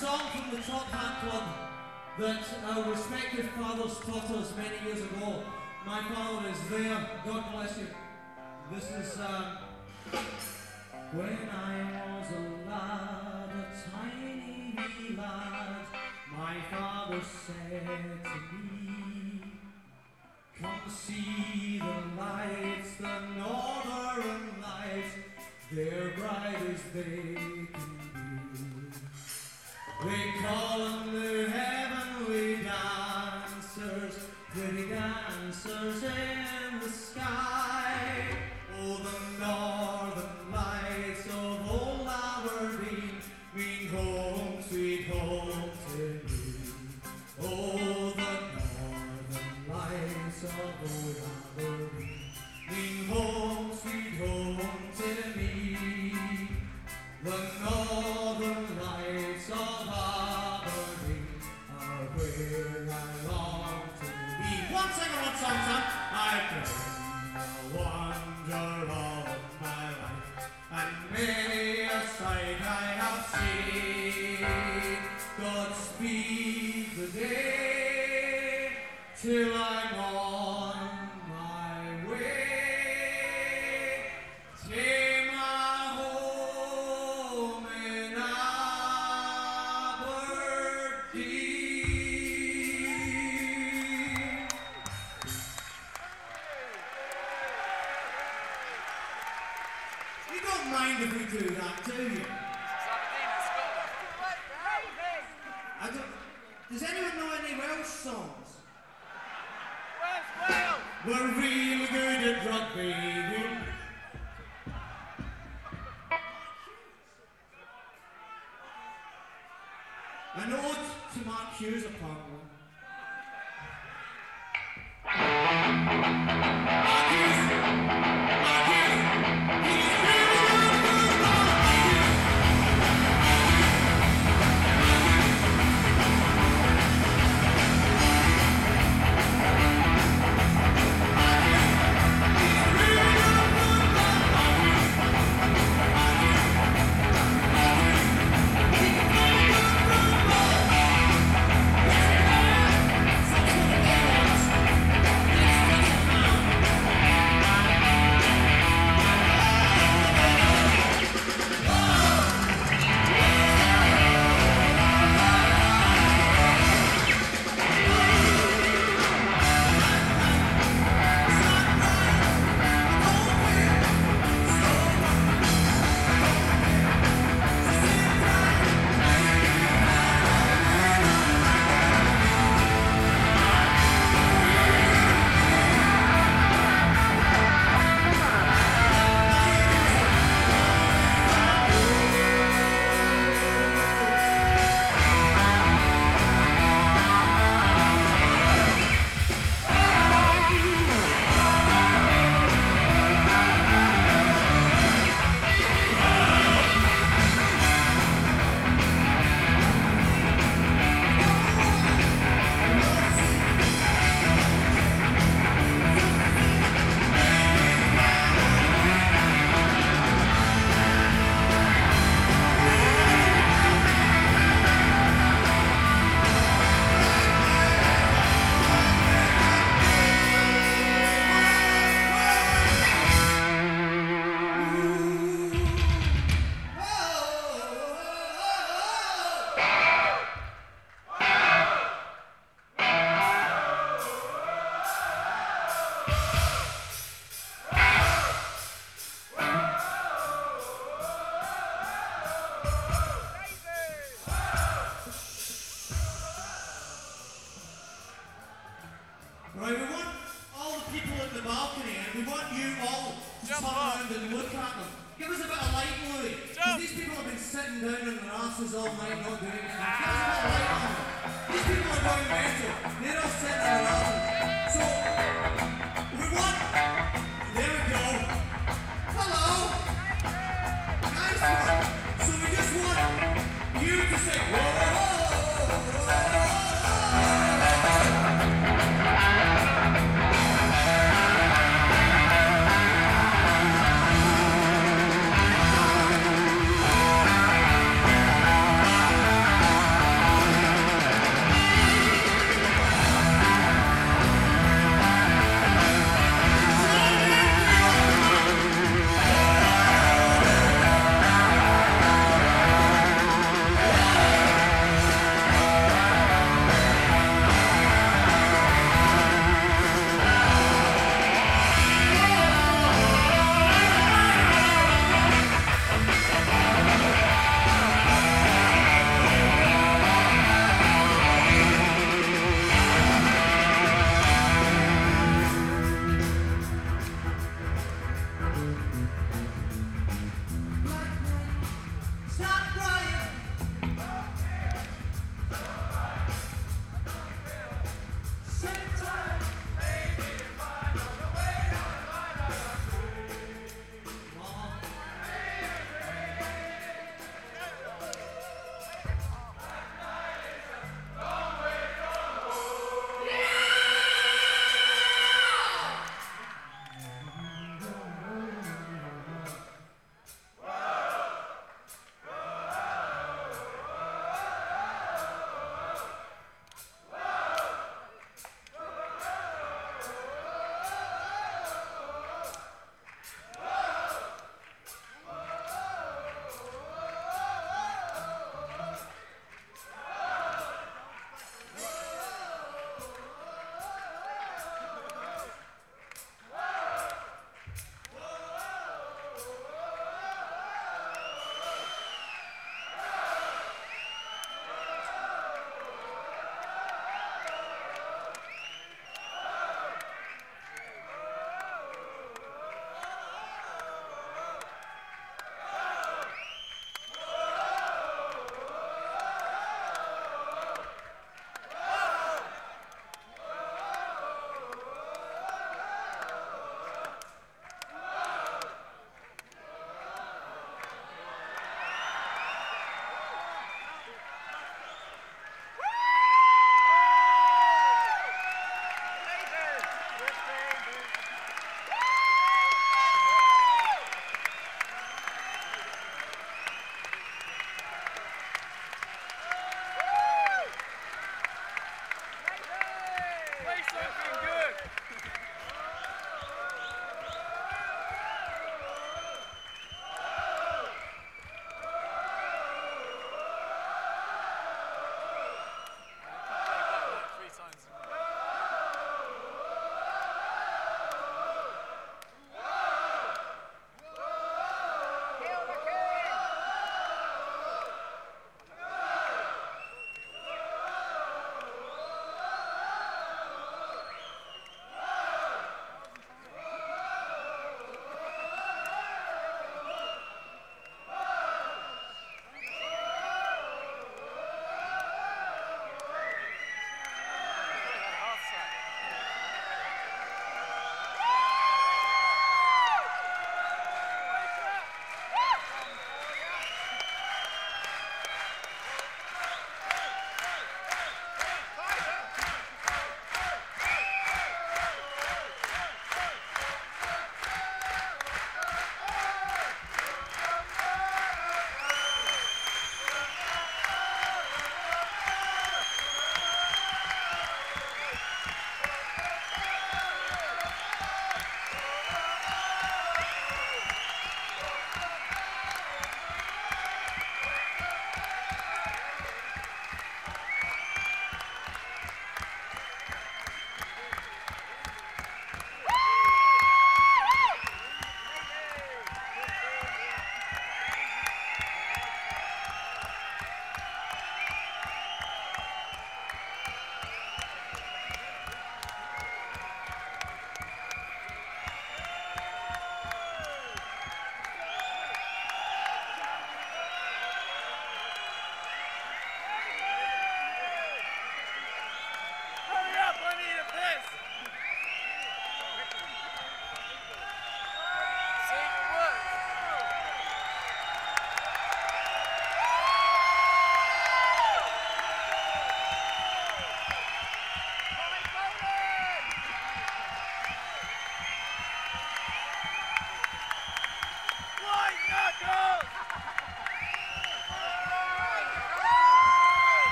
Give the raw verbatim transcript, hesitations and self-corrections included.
song from the Top Hat Club that our respective fathers taught us many years ago. My father is there, God bless you. This is um, when I was a lad, a tiny wee lad, my father said to me, come see the lights, the northern lights, they're bright as they can be. They call them the heavenly dancers, pretty dancers in the sky. Oh, the northern lights of old Aberdeen mean home, sweet home to me. Oh, the northern lights of old Aberdeen mean home, sweet home to me. The northern lights of Aberdeen are where I long to be. One second, one song, son. I've been a wanderer all of my life, and many a sight I have seen. God speed the day till I'm on my way. Take my home in Aberdeen. You don't mind if we do that, do you? I don't, does anyone know any Welsh songs? West Wales! We're real good at rugby. An ode to Mark Hughes, apparently. Mark Hughes! Mark Hughes! He's really good at Right, we want all the people at the balcony, and we want you all to Jump turn up. around and look at them. Give us a bit of light, Louis. Because these people have been sitting down on their asses all night not doing anything. Give us a bit of light on them. These people are going mental. They're all sitting on their asses. So, we want... There we go. Hello. Nice one. So we just want you to say, whoa, whoa, whoa.